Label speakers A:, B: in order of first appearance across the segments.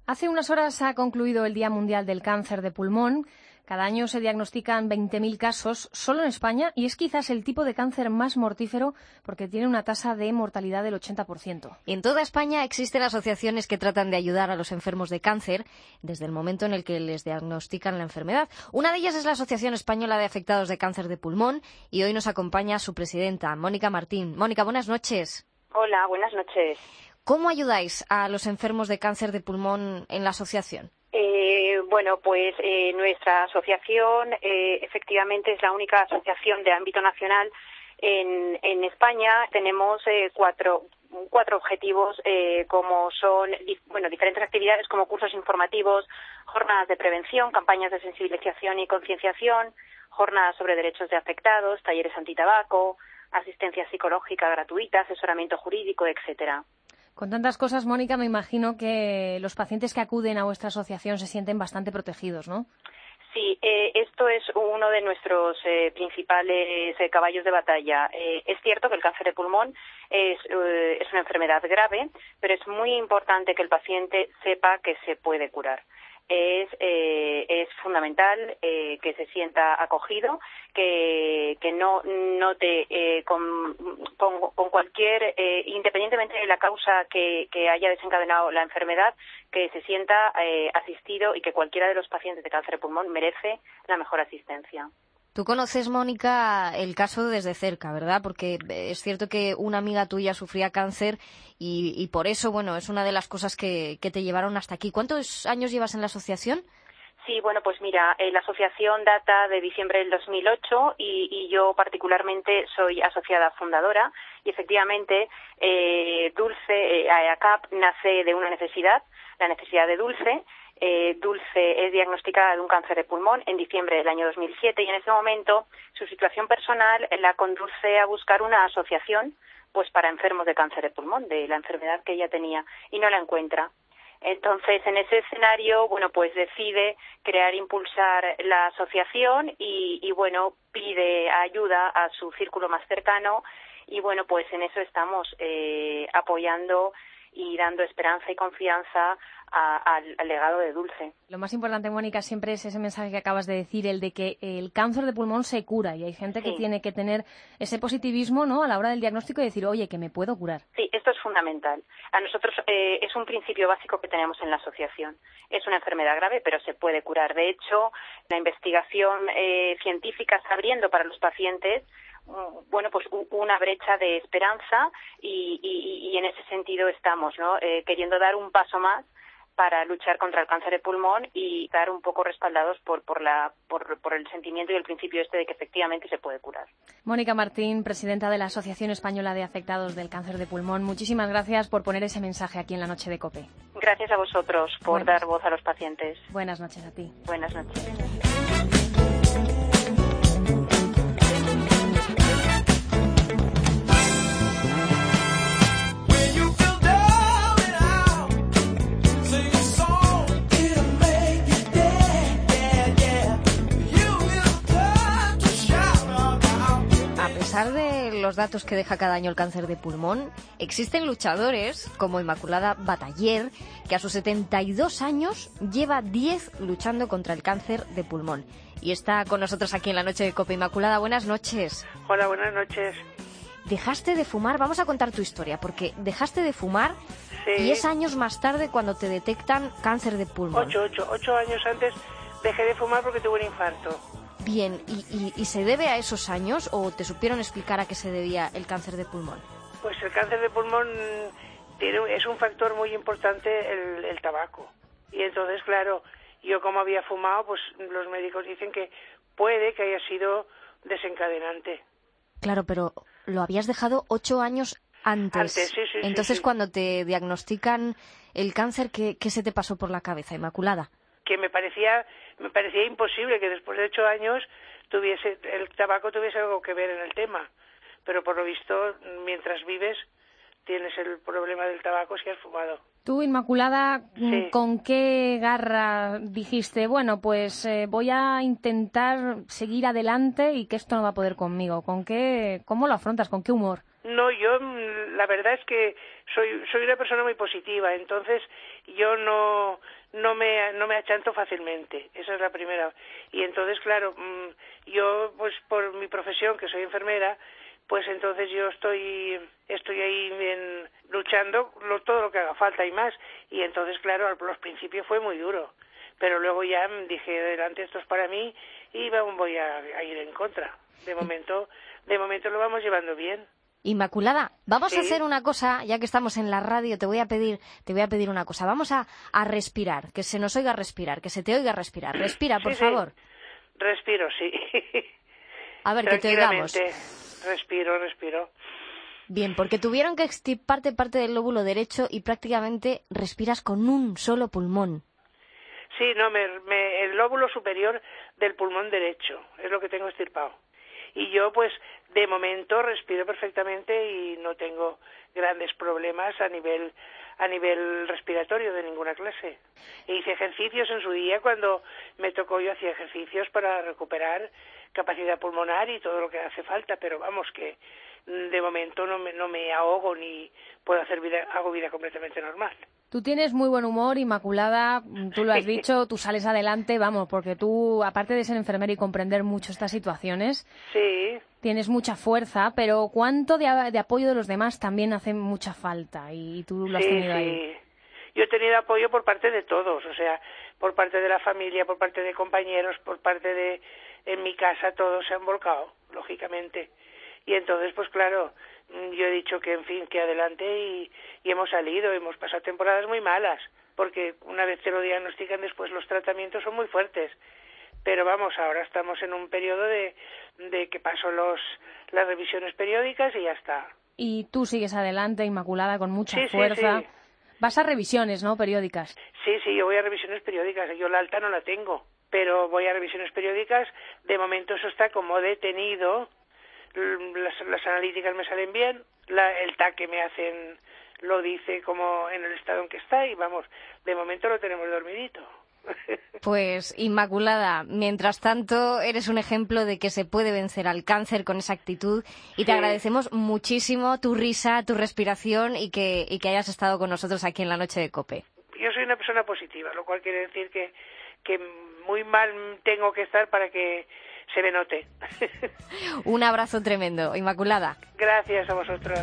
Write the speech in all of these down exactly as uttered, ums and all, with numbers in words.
A: Hace unas horas ha concluido el Día Mundial del Cáncer de Pulmón. Cada año se diagnostican veinte mil casos solo en España y es quizás el tipo de cáncer más mortífero porque tiene una tasa de mortalidad del ochenta por ciento.
B: En toda España existen asociaciones que tratan de ayudar a los enfermos de cáncer desde el momento en el que les diagnostican la enfermedad. Una de ellas es la Asociación Española de Afectados de Cáncer de Pulmón y hoy nos acompaña su presidenta, Mónica Martín. Mónica, buenas noches.
C: Hola, buenas noches.
B: ¿Cómo ayudáis a los enfermos de cáncer de pulmón en la asociación?
C: Eh, bueno, pues eh, nuestra asociación eh, efectivamente es la única asociación de ámbito nacional en, en España. Tenemos eh, cuatro, cuatro objetivos eh, como son bueno, diferentes actividades como cursos informativos, jornadas de prevención, campañas de sensibilización y concienciación, jornadas sobre derechos de afectados, talleres antitabaco, asistencia psicológica gratuita, asesoramiento jurídico, etcétera.
A: Con tantas cosas, Mónica, me imagino que los pacientes que acuden a vuestra asociación se sienten bastante protegidos, ¿no?
C: Sí, eh, esto es uno de nuestros eh, principales eh, caballos de batalla. Eh, es cierto que el cáncer de pulmón es, eh, es una enfermedad grave, pero es muy importante que el paciente sepa que se puede curar. Es, eh, es fundamental eh, que se sienta acogido, que, que no note eh, con, con, con cualquier, eh, independientemente de la causa que, que haya desencadenado la enfermedad, que se sienta eh, asistido y que cualquiera de los pacientes de cáncer de pulmón merece la mejor asistencia.
B: Tú conoces, Mónica, el caso desde cerca, ¿verdad? Porque es cierto que una amiga tuya sufría cáncer y, y por eso, bueno, es una de las cosas que, que te llevaron hasta aquí. ¿Cuántos años llevas en la asociación?
C: Sí, bueno, pues mira, eh, la asociación data de diciembre del dos mil ocho y, y yo particularmente soy asociada fundadora y efectivamente eh, Dulce, eh, A C A P nace de una necesidad, la necesidad de Dulce. Eh, Dulce es diagnosticada de un cáncer de pulmón en diciembre del año dos mil siete y en ese momento su situación personal la conduce a buscar una asociación pues para enfermos de cáncer de pulmón, de la enfermedad que ella tenía, y no la encuentra. Entonces, en ese escenario, bueno, pues decide crear, impulsar la asociación y, y bueno, pide ayuda a su círculo más cercano y bueno, pues en eso estamos eh, apoyando y dando esperanza y confianza a, a, al legado de Dulce.
A: Lo más importante, Mónica, siempre es ese mensaje que acabas de decir, el de que el cáncer de pulmón se cura y hay gente que
C: sí.
A: tiene que tener ese positivismo, ¿no?, a la hora del diagnóstico y decir, oye, que me puedo curar.
C: Sí, esto es fundamental. A nosotros eh, es un principio básico que tenemos en la asociación. Es una enfermedad grave, pero se puede curar. De hecho, la investigación eh, científica está abriendo para los pacientes bueno, pues una brecha de esperanza y, y, y en ese sentido estamos, ¿no?, eh, queriendo dar un paso más para luchar contra el cáncer de pulmón y estar un poco respaldados por, por, la, por, por el sentimiento y el principio este de que efectivamente se puede curar.
A: Mónica Martín, presidenta de la Asociación Española de Afectados del Cáncer de Pulmón, muchísimas gracias por poner ese mensaje aquí en la Noche de COPE.
C: Gracias a vosotros por
A: Buenas.
C: dar voz a los pacientes.
A: Buenas noches a ti.
C: Buenas noches.
B: A pesar de los datos que deja cada año el cáncer de pulmón, existen luchadores como Inmaculada Bataller, que a sus setenta y dos años lleva diez luchando contra el cáncer de pulmón. Y está con nosotros aquí en la Noche de COPE. Inmaculada, buenas noches.
D: Hola, buenas noches.
B: Dejaste de fumar, vamos a contar tu historia, porque dejaste de fumar
D: sí.
B: y es años más tarde cuando te detectan cáncer de pulmón.
D: Ocho, ocho, ocho años antes dejé de fumar porque tuve un infarto.
B: Bien, ¿y, y, ¿y se debe a esos años o te supieron explicar a qué se debía el cáncer de pulmón?
D: Pues el cáncer de pulmón tiene, es un factor muy importante el, el tabaco. Y entonces, claro, yo como había fumado, pues los médicos dicen que puede que haya sido desencadenante.
B: Claro, pero lo habías dejado ocho años antes.
D: Antes, sí, sí.
B: Entonces,
D: sí, sí.
B: cuando te diagnostican el cáncer, ¿qué, ¿qué se te pasó por la cabeza, Inmaculada?
D: Que me parecía me parecía imposible que después de ocho años tuviese el tabaco tuviese algo que ver en el tema, pero por lo visto mientras vives tienes el problema del tabaco si has fumado.
A: Tú, Inmaculada,
D: sí.
A: ¿con qué garra dijiste, bueno, pues eh, voy a intentar seguir adelante y que esto no va a poder conmigo? ¿Con qué, cómo lo afrontas? ¿Con qué humor?
D: No, yo la verdad es que soy soy una persona muy positiva, entonces yo no no me no me achanto fácilmente, esa es la primera. Y entonces, claro, yo pues por mi profesión, que soy enfermera, pues entonces yo estoy estoy ahí en, luchando lo, todo lo que haga falta y más. Y entonces, claro, al los principios fue muy duro, pero luego ya dije, adelante, esto es para mí y voy a, a ir en contra. De momento, de momento lo vamos llevando bien.
B: Inmaculada, vamos
D: ¿Sí?
B: a hacer una cosa, ya que estamos en la radio, te voy a pedir, te voy a pedir una cosa. Vamos a, a respirar, que se nos oiga respirar, que se te oiga respirar. Respira, por
D: sí,
B: favor.
D: Sí. Respiro, sí.
B: A ver, que te oigamos.
D: Respiro, respiro.
B: Bien, porque tuvieron que extirparte parte del lóbulo derecho y prácticamente respiras con un solo pulmón.
D: Sí, no, me, me, el lóbulo superior del pulmón derecho es lo que tengo extirpado. Y yo, pues, de momento respiro perfectamente y no tengo grandes problemas a nivel a nivel respiratorio de ninguna clase. E hice ejercicios en su día cuando me tocó, yo hacía ejercicios para recuperar capacidad pulmonar y todo lo que hace falta, pero vamos que de momento no me, no me ahogo ni puedo hacer vida, hago vida completamente normal.
A: Tú tienes muy buen humor, Inmaculada, tú lo has dicho, tú sales adelante, vamos, porque tú, aparte de ser enfermera y comprender mucho estas situaciones,
D: sí,
A: tienes mucha fuerza, pero cuánto de, de apoyo de los demás también hace mucha falta, y tú lo has
D: sí,
A: tenido
D: sí.
A: ahí.
D: Yo he tenido apoyo por parte de todos, o sea, por parte de la familia, por parte de compañeros, por parte de, en mi casa, todos se han volcado, lógicamente. Y entonces, pues claro, yo he dicho que, en fin, que adelante y, y hemos salido, hemos pasado temporadas muy malas, porque una vez te lo diagnostican, después los tratamientos son muy fuertes. Pero vamos, ahora estamos en un periodo de, de que paso los, las revisiones periódicas y ya está.
A: Y tú sigues adelante, Inmaculada, con mucha
D: sí,
A: fuerza.
D: Sí, sí.
A: Vas a revisiones, ¿no?, periódicas.
D: Sí, sí, yo voy a revisiones periódicas. Yo la alta no la tengo, pero voy a revisiones periódicas. De momento eso está como detenido. Las, las analíticas me salen bien. La, el T A C que me hacen lo dice como en el estado en que está y vamos, de momento lo tenemos dormidito.
B: Pues, Inmaculada, mientras tanto, eres un ejemplo de que se puede vencer al cáncer con esa actitud y te sí. agradecemos muchísimo tu risa, tu respiración y que, y que hayas estado con nosotros aquí en la Noche de COPE.
D: Yo soy una persona positiva, lo cual quiere decir que, que muy mal tengo que estar para que se me note.
B: Un abrazo tremendo, Inmaculada.
D: Gracias a vosotros.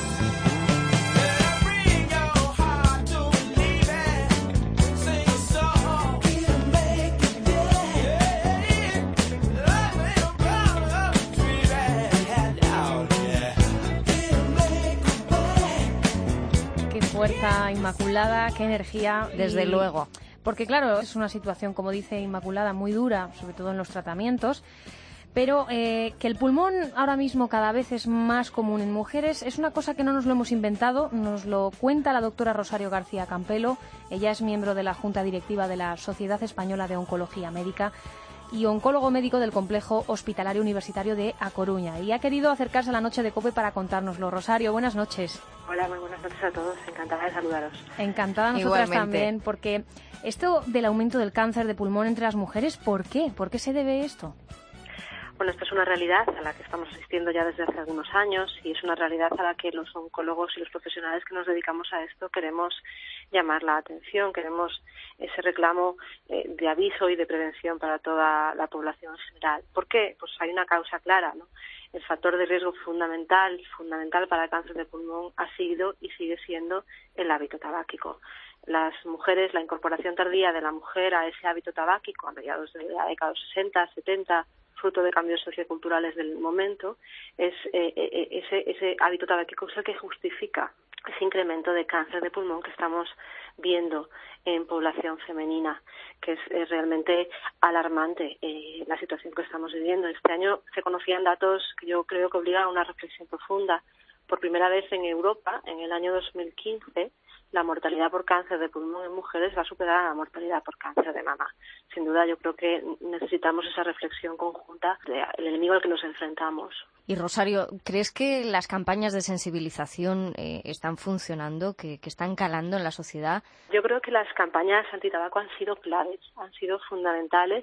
A: Fuerza, Inmaculada, qué energía.
B: Desde
A: y...
B: luego.
A: Porque claro, es una situación, como dice Inmaculada, muy dura, sobre todo en los tratamientos, pero eh, que el pulmón ahora mismo cada vez es más común en mujeres es una cosa que no nos lo hemos inventado, nos lo cuenta la doctora Rosario García Campelo. Ella es miembro de la Junta Directiva de la Sociedad Española de Oncología Médica y oncólogo médico del Complejo Hospitalario Universitario de A Coruña. Y ha querido acercarse a la Noche de COPE para contárnoslo. Rosario, buenas noches.
E: Hola, muy buenas noches a todos. Encantada de saludaros.
A: Encantada nosotras Igualmente. También, porque esto del aumento del cáncer de pulmón entre las mujeres, ¿por qué? ¿Por qué se debe esto?
E: Bueno, esto es una realidad a la que estamos asistiendo ya desde hace algunos años y es una realidad a la que los oncólogos y los profesionales que nos dedicamos a esto queremos llamar la atención, queremos ese reclamo eh, de aviso y de prevención para toda la población en general. ¿Por qué? Pues hay una causa clara, ¿no? El factor de riesgo fundamental, fundamental para el cáncer de pulmón ha sido y sigue siendo el hábito tabáquico. Las mujeres, la incorporación tardía de la mujer a ese hábito tabáquico a mediados de la década de los sesenta, setenta, fruto de cambios socioculturales del momento, es eh, eh, ese, ese hábito tabáquico es el que justifica ese incremento de cáncer de pulmón que estamos viendo en población femenina, que es, es realmente alarmante eh, la situación que estamos viviendo. Este año se conocían datos que yo creo que obligan a una reflexión profunda. Por primera vez en Europa, en el año dos mil quince, la mortalidad por cáncer de pulmón en mujeres va a superar a la mortalidad por cáncer de mama. Sin duda, yo creo que necesitamos esa reflexión conjunta del enemigo al que nos enfrentamos.
B: Y Rosario, ¿crees que las campañas de sensibilización eh, están funcionando, que, que están calando en la sociedad?
E: Yo creo que las campañas antitabaco han sido claves, han sido fundamentales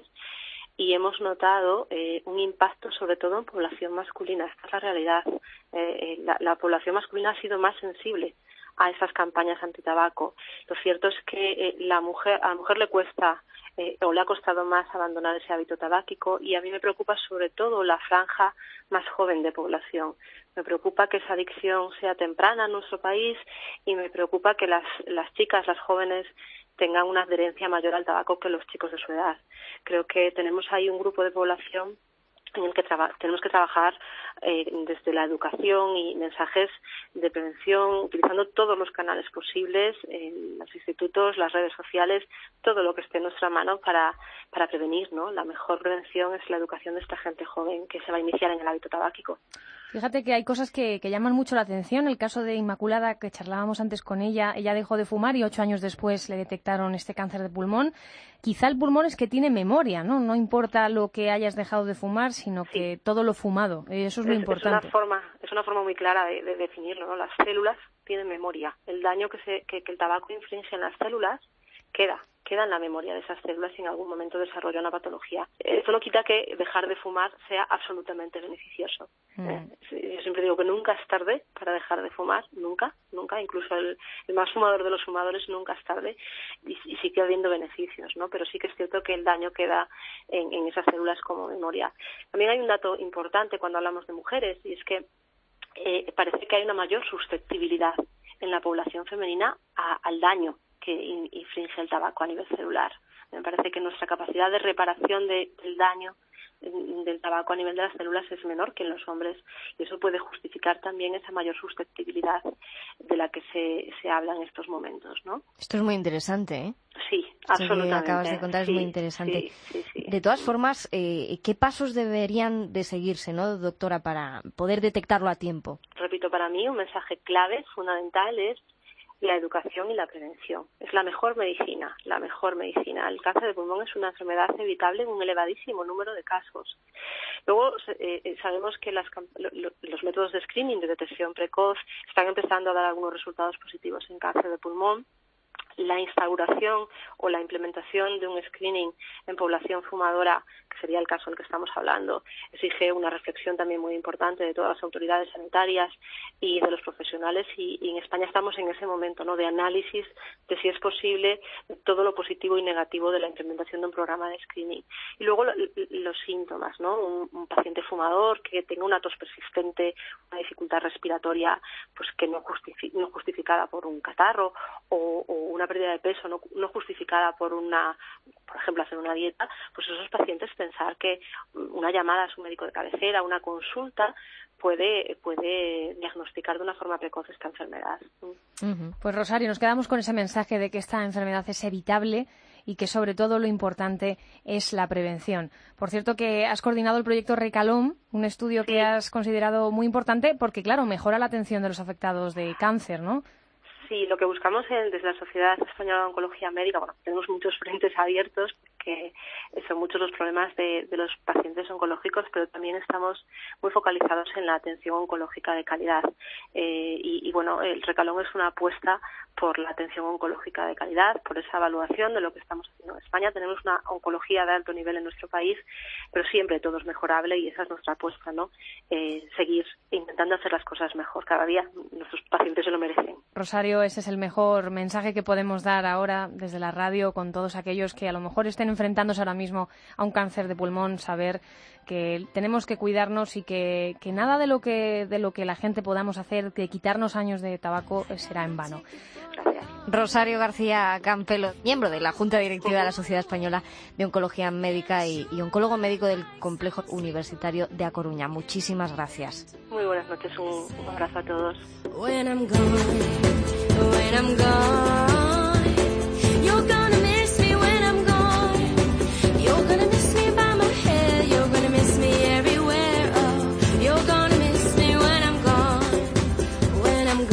E: y hemos notado eh, un impacto sobre todo en población masculina. Esta es la realidad. Eh, la, la población masculina ha sido más sensible a esas campañas antitabaco. Lo cierto es que eh, la mujer, a la mujer le cuesta eh, o le ha costado más abandonar ese hábito tabáquico, y a mí me preocupa sobre todo la franja más joven de población. Me preocupa que esa adicción sea temprana en nuestro país, y me preocupa que las, las chicas, las jóvenes, tengan una adherencia mayor al tabaco que los chicos de su edad. Creo que tenemos ahí un grupo de población en el que traba- tenemos que trabajar eh, desde la educación y mensajes de prevención, utilizando todos los canales posibles, eh, los institutos, las redes sociales, todo lo que esté en nuestra mano para, para prevenir, ¿no? La mejor prevención es la educación de esta gente joven que se va a iniciar en el hábito tabáquico.
A: Fíjate que hay cosas que, que llaman mucho la atención. El caso de Inmaculada, que charlábamos antes con ella, ella dejó de fumar y ocho años después le detectaron este cáncer de pulmón. Quizá el pulmón es que tiene memoria, ¿no? No importa lo que hayas dejado de fumar, sino
E: Sí.
A: que todo lo fumado. Eso es lo
E: es,
A: importante.
E: Es una forma, es una forma muy clara de, de definirlo, ¿no? Las células tienen memoria. El daño que, se, que, que el tabaco inflige en las células queda, queda en la memoria de esas células y en algún momento desarrolla una patología. Eso no quita que dejar de fumar sea absolutamente beneficioso. Mm. Eh, yo siempre digo que nunca es tarde para dejar de fumar, nunca, nunca, incluso el, el más fumador de los fumadores nunca es tarde, y, y sigue habiendo beneficios, ¿no? Pero sí que es cierto que el daño queda en, en esas células como memoria. También hay un dato importante cuando hablamos de mujeres, y es que eh, parece que hay una mayor susceptibilidad en la población femenina a, al daño que infringe el tabaco a nivel celular. Me parece que nuestra capacidad de reparación de, del daño del tabaco a nivel de las células es menor que en los hombres, y eso puede justificar también esa mayor susceptibilidad de la que se, se habla en estos momentos, ¿no?
B: Esto es muy interesante, ¿eh?
E: Sí, absolutamente.
B: Lo que acabas de contar
E: sí,
B: es muy interesante.
E: Sí, sí, sí.
B: De todas formas, eh, ¿qué pasos deberían de seguirse, ¿no, doctora, para poder detectarlo a tiempo?
E: Repito, para mí un mensaje clave, fundamental, es la educación y la prevención. Es la mejor medicina, la mejor medicina. El cáncer de pulmón es una enfermedad evitable en un elevadísimo número de casos. Luego, eh, sabemos que las, lo, los métodos de screening, de detección precoz, están empezando a dar algunos resultados positivos en cáncer de pulmón. La instauración o la implementación de un screening en población fumadora, que sería el caso del que estamos hablando, exige una reflexión también muy importante de todas las autoridades sanitarias y de los profesionales, y, y en España estamos en ese momento, ¿no?, de análisis de si es posible todo lo positivo y negativo de la implementación de un programa de screening. Y luego lo, los síntomas, ¿no? Un, un paciente fumador que tenga una tos persistente, una dificultad respiratoria pues que no, justifi- no justificada por un catarro, o, o una pérdida de peso no, no justificada por una, por ejemplo, hacer una dieta, pues esos pacientes pensar que una llamada a su médico de cabecera, una consulta, puede puede diagnosticar de una forma precoz esta enfermedad.
A: Uh-huh. Pues Rosario, nos quedamos con ese mensaje de que esta enfermedad es evitable y que sobre todo lo importante es la prevención. Por cierto, que has coordinado el proyecto Recalom, un estudio
E: Sí.
A: que has considerado muy importante porque, claro, mejora la atención de los afectados de cáncer, ¿no?
E: Sí, lo que buscamos en, desde la Sociedad Española de Oncología Médica, bueno, tenemos muchos frentes abiertos porque son muchos los problemas de, de los pacientes oncológicos, pero también estamos muy focalizados en la atención oncológica de calidad. Eh, y, y, bueno, el Recalón es una apuesta por la atención oncológica de calidad, por esa evaluación de lo que estamos haciendo en España. Tenemos una oncología de alto nivel en nuestro país, pero siempre todo es mejorable y esa es nuestra apuesta, ¿no? Eh, seguir intentando hacer las cosas mejor cada día. Nuestros pacientes se lo merecen.
A: Rosario, ese es el mejor mensaje que podemos dar ahora desde la radio con todos aquellos que a lo mejor estén enfrentándose ahora mismo a un cáncer de pulmón, saber que tenemos que cuidarnos y que, que nada de lo que de lo que la gente podamos hacer, de quitarnos años de tabaco, será en vano.
E: Gracias.
B: Rosario García Campelo, miembro de la Junta Directiva de la Sociedad Española de Oncología Médica y, y oncólogo médico del Complejo Universitario de A Coruña. Muchísimas gracias.
E: Muy buenas noches, un, un abrazo a todos.
F: When I'm gone, when I'm gone, you're gonna miss me when I'm gone. You're gonna miss me by my head, you're gonna miss me everywhere. Oh, you're gonna miss me when I'm gone, when I'm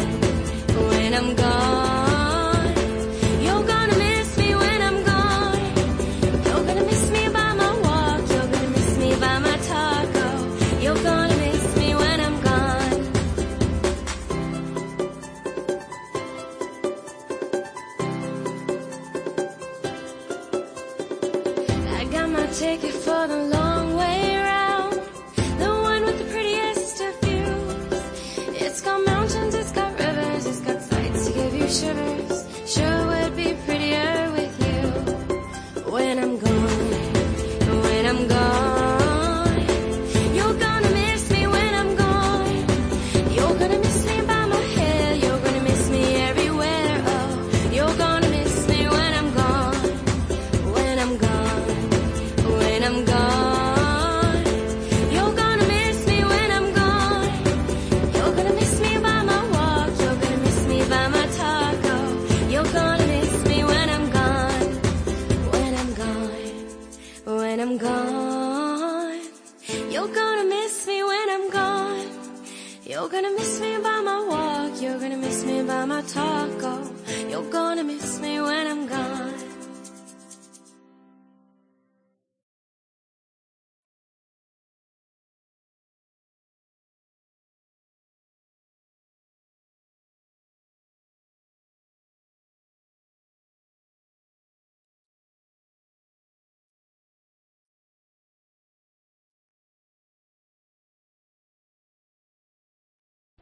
F: gone, when I'm gone. You're gonna miss me when I'm gone. You're gonna miss me by my walk, you're gonna miss me by my talk. Oh, you're gonna miss me when I'm gone. Ticket for the long way round, the one with the prettiest of views. It's got mountains, it's got rivers, it's got pictures sure would be prettier with you. When I'm gone, when I'm gone, you're gonna miss me when I'm gone. You're gonna miss me by my hair, you're gonna miss me everywhere. Oh, you're gonna miss me when I'm gone, when I'm gone, when I'm gone. You're gonna miss me when I'm gone. You're gonna miss me by my walk, you're gonna miss me by my talk. Oh, you're gonna miss me when I'm gone, when I'm gone, when I'm gone. You're gonna miss me when I'm gone. You're gonna miss me by my walk, you're gonna miss me by my talk.